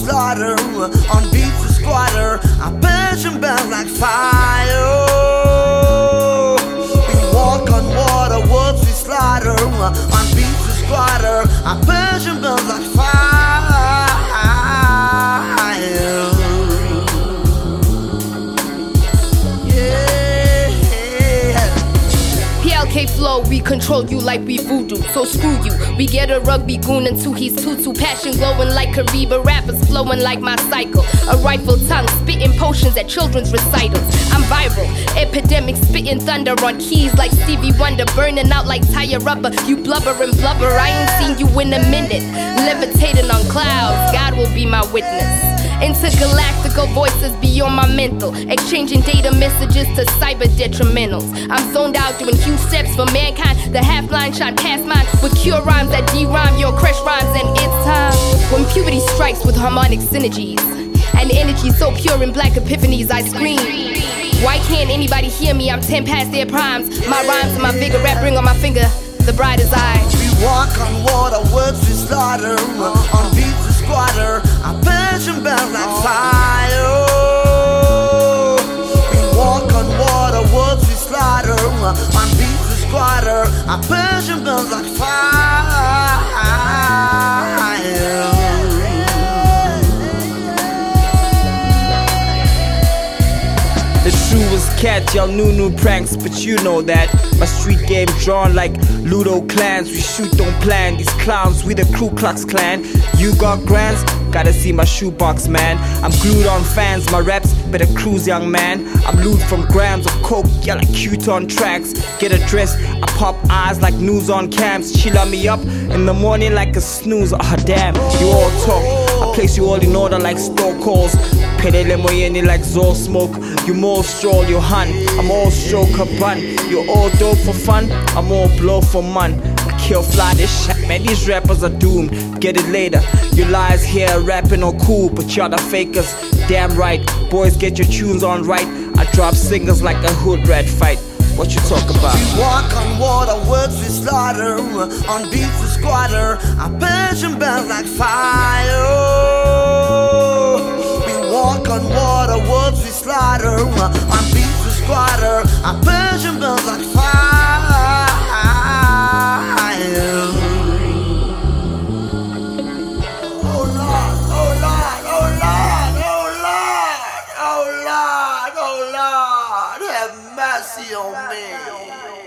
slaughter, on beats we squatter. Our Persian bells like fire. We walk on water, words we slaughter, on beats we squatter. Our Persian bells like fire. PLK flow, we control you like we voodoo, so screw you. We get a rugby goon until he's tutu. Passion glowing like Kariba, rappers flowing like my cycle. A rifle tongue, spitting potions at children's recitals. I'm viral, epidemic, spitting thunder on keys like Stevie Wonder. Burning out like tire rubber, you blubber and blubber. I ain't seen you in a minute. Levitating on clouds, God will be my witness. Intergalactical voices beyond my mental, exchanging data messages to cyber detrimentals. I'm zoned out doing huge steps for mankind. The half line shot past mine with cure rhymes that de-rhyme your crush rhymes, and it's time when puberty strikes with harmonic synergies and energy so pure in black epiphanies. I scream. Why can't anybody hear me? I'm 10 past their primes. My rhymes and my vigor, rap ring on my finger. The bride is I. We walk on water, words we slaughter, on beats we squatter. Our Persian bells like fire. We walk on water, words we slaughter, on beats we squatter. Our Persian bells like fire. The shoe was cat, y'all new pranks, but you know that. My street game drawn like Ludo clans. We shoot, don't plan, these clowns, we the Ku Klux Klan. You got grants? Gotta see my shoebox, man. I'm glued on fans, my raps better cruise, young man. I'm lewd from grams of coke, yeah, like cute on tracks. Get addressed, I pop eyes like news on cams. Chilla me up in the morning like a snooze. Ah damn, you all talk, I place you all in order like store calls. Pedele moyeni like Zol smoke. You more stroll, you hunt. I'm all stroke a bun. You all dope for fun, I'm all blow for man. I kill fly this shit, man, these rappers are doomed. Get it later, you lies here rapping all cool, but y'all the fakers. Damn right, boys get your tunes on right. I drop singers like a hood rat fight. What you talk about? We walk on water, words we slaughter, on beats we squatter. Our Persian bells like fire. We walk on water, words we slaughter, on beats we squatter. Our Persian bells like fire. Oh Lord, oh Lord, oh Lord, oh Lord, oh Lord, oh Lord, have mercy on me.